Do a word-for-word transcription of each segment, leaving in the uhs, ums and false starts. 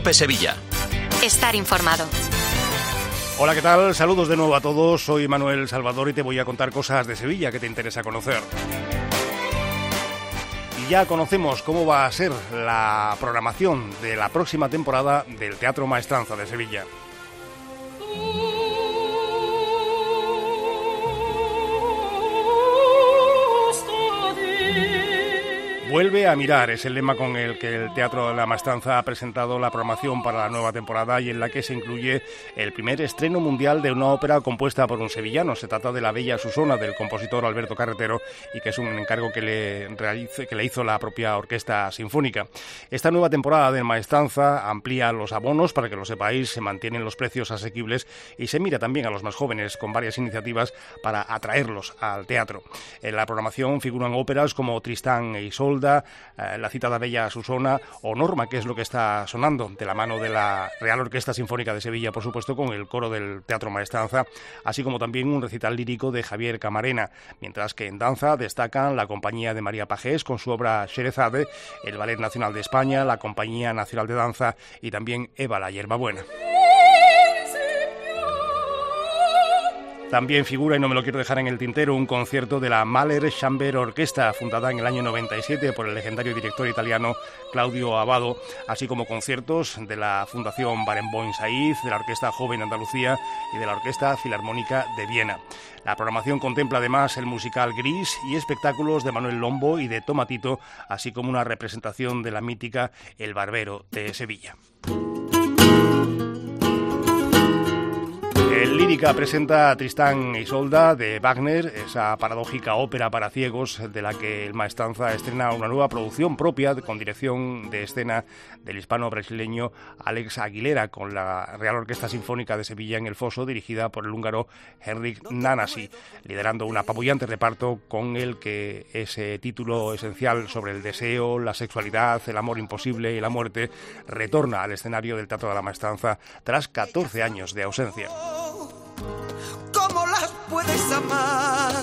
Cope Sevilla. Estar informado. Hola, ¿qué tal? Saludos de nuevo a todos. Soy Manuel Salvador y te voy a contar cosas de Sevilla que te interesa conocer. Y ya conocemos cómo va a ser la programación de la próxima temporada del Teatro Maestranza de Sevilla. Vuelve a mirar, es el lema con el que el Teatro de la Maestranza ha presentado la programación para la nueva temporada y en la que se incluye el primer estreno mundial de una ópera compuesta por un sevillano. Se trata de La Bella Susona, del compositor Alberto Carretero, y que es un encargo que le, realice, que le hizo la propia Orquesta Sinfónica. Esta nueva temporada del Maestranza amplía los abonos, para que lo sepáis, se mantienen los precios asequibles y se mira también a los más jóvenes con varias iniciativas para atraerlos al teatro. En la programación figuran óperas como Tristán e Isolda, la citada Bella Susona o Norma, que es lo que está sonando, de la mano de la Real Orquesta Sinfónica de Sevilla, por supuesto, con el coro del Teatro Maestranza, así como también un recital lírico de Javier Camarena, mientras que en danza destacan la compañía de María Pajés con su obra Sherezade, el Ballet Nacional de España, la Compañía Nacional de Danza y también Eva la Hierbabuena. También figura, y no me lo quiero dejar en el tintero, un concierto de la Mahler Chamber Orquesta, fundada en el año noventa y siete por el legendario director italiano Claudio Abbado, así como conciertos de la Fundación Barenboim Saiz, de la Orquesta Joven Andalucía y de la Orquesta Filarmónica de Viena. La programación contempla además el musical Gris y espectáculos de Manuel Lombo y de Tomatito, así como una representación de la mítica El Barbero de Sevilla. El Lírica presenta Tristán e Isolda de Wagner, esa paradójica ópera para ciegos de la que el Maestranza estrena una nueva producción propia con dirección de escena del hispano-brasileño Alex Aguilera, con la Real Orquesta Sinfónica de Sevilla en el foso, dirigida por el húngaro Henrik Nanasi, liderando un apabullante reparto con el que ese título esencial sobre el deseo, la sexualidad, el amor imposible y la muerte retorna al escenario del Teatro de la Maestranza tras catorce años de ausencia. ¿Cómo las puedes amar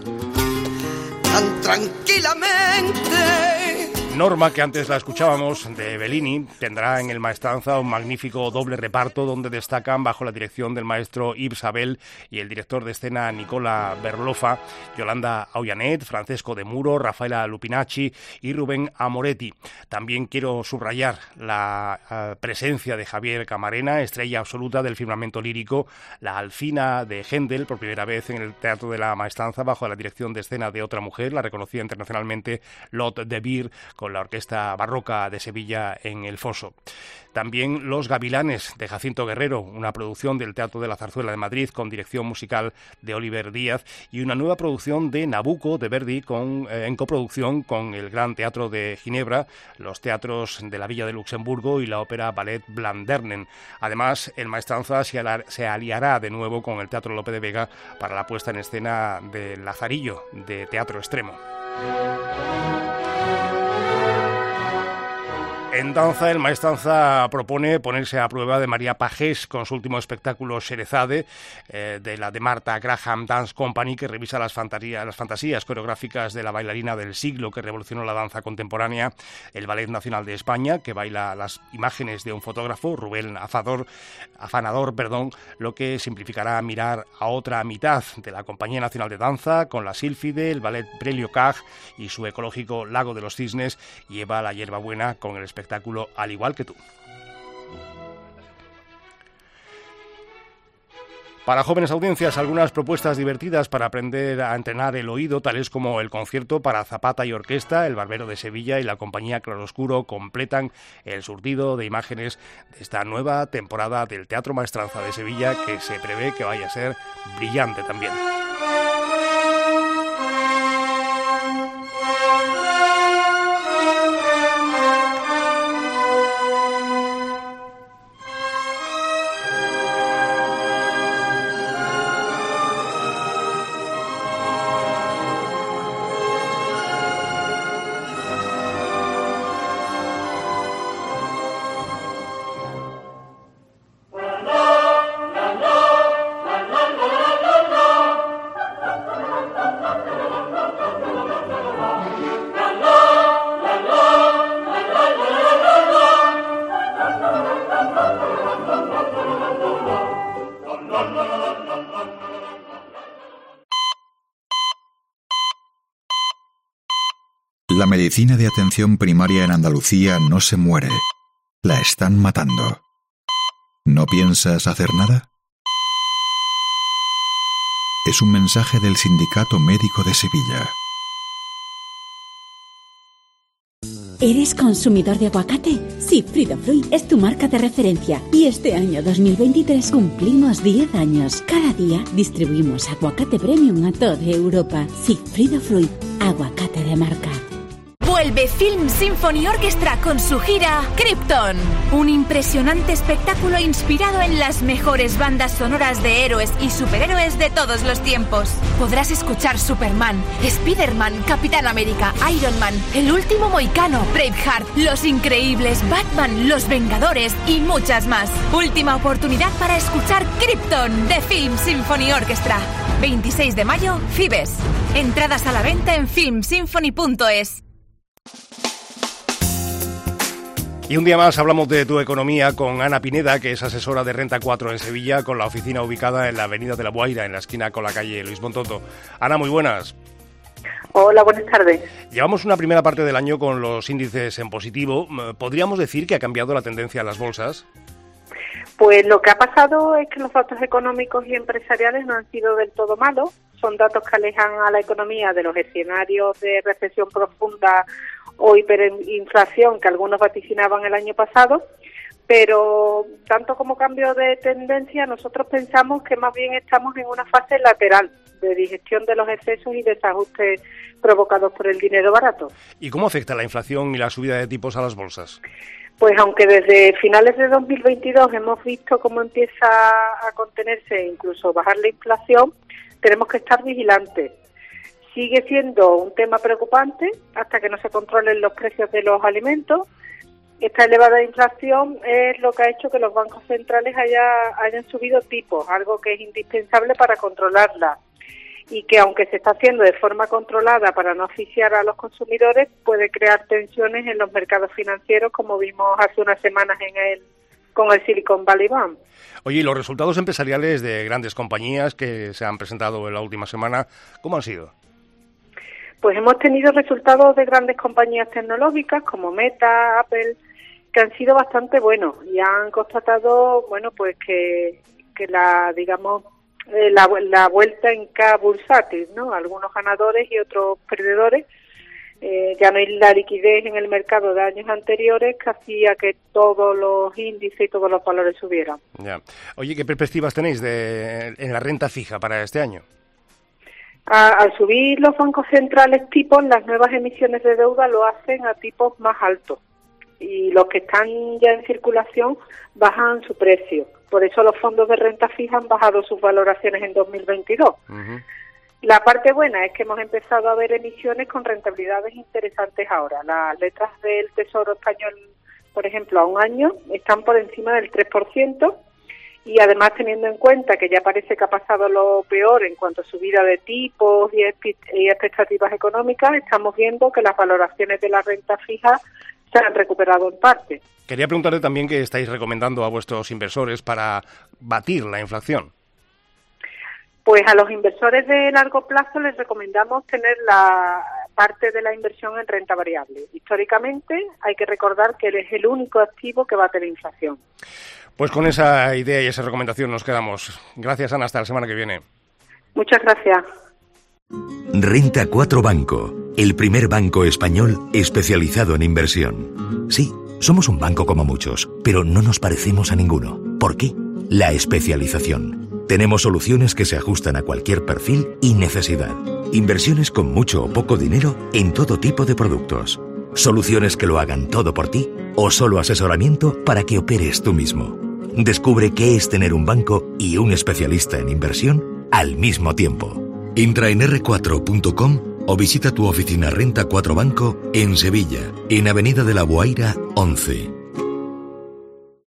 tan tranquilamente? Norma, que antes la escuchábamos, de Bellini, tendrá en el Maestranza un magnífico doble reparto donde destacan, bajo la dirección del maestro Yves Abel y el director de escena Nicola Berlofa, Yolanda Auyanet, Francesco de Muro, Rafaela Lupinacci y Rubén Amoretti. También quiero subrayar la uh, presencia de Javier Camarena, estrella absoluta del firmamento lírico, la Alfina de Händel, por primera vez en el Teatro de la Maestranza, bajo la dirección de escena de otra mujer, la reconocida internacionalmente Lotte de Beer, con la Orquesta Barroca de Sevilla en el foso. También Los Gavilanes de Jacinto Guerrero, una producción del Teatro de la Zarzuela de Madrid con dirección musical de Oliver Díaz, y una nueva producción de Nabucco de Verdi con, eh, en coproducción con el Gran Teatro de Ginebra, los teatros de la Villa de Luxemburgo y la ópera Ballet Blandernen. Además, el Maestranza se, alar, se aliará de nuevo con el Teatro Lope de Vega para la puesta en escena de Lazarillo, de Teatro Extremo. En danza, el Maestranza propone ponerse a prueba de María Pajés con su último espectáculo Sherezade, eh, de la de Martha Graham Dance Company, que revisa las fantasías, las fantasías coreográficas de la bailarina del siglo que revolucionó la danza contemporánea, el Ballet Nacional de España, que baila las imágenes de un fotógrafo, Rubén Afador, Afanador, perdón, lo que simplificará mirar a otra mitad de la Compañía Nacional de Danza, con la Sílfide, el Ballet Prelio Caj y su ecológico Lago de los Cisnes, y Eva la Hierbabuena con el espectáculo espectáculo Al igual que tú. Para jóvenes audiencias, algunas propuestas divertidas para aprender a entrenar el oído, tales como el concierto para zapata y orquesta, El Barbero de Sevilla y la Compañía Claroscuro, completan el surtido de imágenes de esta nueva temporada del Teatro Maestranza de Sevilla, que se prevé que vaya a ser brillante también. La medicina de atención primaria en Andalucía no se muere. La están matando. ¿No piensas hacer nada? Es un mensaje del Sindicato Médico de Sevilla. ¿Eres consumidor de aguacate? Sí, Fridofruit es tu marca de referencia. Y este año dos mil veintitrés cumplimos diez años. Cada día distribuimos aguacate premium a toda Europa. Sí, Fridofruit, aguacate de marca. Vuelve Film Symphony Orchestra con su gira Krypton. Un impresionante espectáculo inspirado en las mejores bandas sonoras de héroes y superhéroes de todos los tiempos. Podrás escuchar Superman, Spider-Man, Capitán América, Iron Man, El Último Mohicano, Braveheart, Los Increíbles, Batman, Los Vengadores y muchas más. Última oportunidad para escuchar Krypton de Film Symphony Orchestra. veintiséis de mayo, Fibes. Entradas a la venta en film symphony punto es. Y un día más hablamos de tu economía con Ana Pineda, que es asesora de Renta cuatro en Sevilla, con la oficina ubicada en la avenida de la Guaira, en la esquina con la calle Luis Bontoto. Ana, muy buenas. Hola, buenas tardes. Llevamos una primera parte del año con los índices en positivo. ¿Podríamos decir que ha cambiado la tendencia en las bolsas? Pues lo que ha pasado es que los datos económicos y empresariales no han sido del todo malos. Son datos que alejan a la economía de los escenarios de recesión profunda o hiperinflación que algunos vaticinaban el año pasado, pero tanto como cambio de tendencia, nosotros pensamos que más bien estamos en una fase lateral de digestión de los excesos y desajustes provocados por el dinero barato. ¿Y cómo afecta la inflación y la subida de tipos a las bolsas? Pues aunque desde finales de dos mil veintidós hemos visto cómo empieza a contenerse e incluso bajar la inflación, tenemos que estar vigilantes. Sigue siendo un tema preocupante hasta que no se controlen los precios de los alimentos. Esta elevada inflación es lo que ha hecho que los bancos centrales haya, hayan subido tipos, algo que es indispensable para controlarla y que, aunque se está haciendo de forma controlada para no asfixiar a los consumidores, puede crear tensiones en los mercados financieros, como vimos hace unas semanas en el con el Silicon Valley Bank. Oye, ¿y los resultados empresariales de grandes compañías que se han presentado en la última semana, cómo han sido? Pues hemos tenido resultados de grandes compañías tecnológicas como Meta, Apple, que han sido bastante buenos y han constatado, bueno, pues que, que la, digamos, eh, la, la vuelta en K bursátil, ¿no? Algunos ganadores y otros perdedores. Eh, ya no hay la liquidez en el mercado de años anteriores que hacía que todos los índices y todos los valores subieran. Ya. Oye, ¿qué perspectivas tenéis de en la renta fija para este año? A, al subir los bancos centrales tipos, las nuevas emisiones de deuda lo hacen a tipos más altos y los que están ya en circulación bajan su precio. Por eso los fondos de renta fija han bajado sus valoraciones en dos mil veintidós. Uh-huh. La parte buena es que hemos empezado a ver emisiones con rentabilidades interesantes ahora. Las letras del Tesoro Español, por ejemplo, a un año están por encima del tres por ciento. Y además, teniendo en cuenta que ya parece que ha pasado lo peor en cuanto a subida de tipos y, y expectativas económicas, estamos viendo que las valoraciones de la renta fija se han recuperado en parte. Quería preguntarle también qué estáis recomendando a vuestros inversores para batir la inflación. Pues a los inversores de largo plazo les recomendamos tener la parte de la inversión en renta variable. Históricamente hay que recordar que es el único activo que bate la inflación. Pues con esa idea y esa recomendación nos quedamos. Gracias, Ana, hasta la semana que viene. Muchas gracias. Renta cuatro Banco, el primer banco español especializado en inversión. Sí, somos un banco como muchos, pero no nos parecemos a ninguno. ¿Por qué? La especialización. Tenemos soluciones que se ajustan a cualquier perfil y necesidad. Inversiones con mucho o poco dinero en todo tipo de productos. Soluciones que lo hagan todo por ti o solo asesoramiento para que operes tú mismo. Descubre qué es tener un banco y un especialista en inversión al mismo tiempo. Entra en erre cuatro punto com o visita tu oficina Renta cuatro Banco en Sevilla, en Avenida de la Guaira once.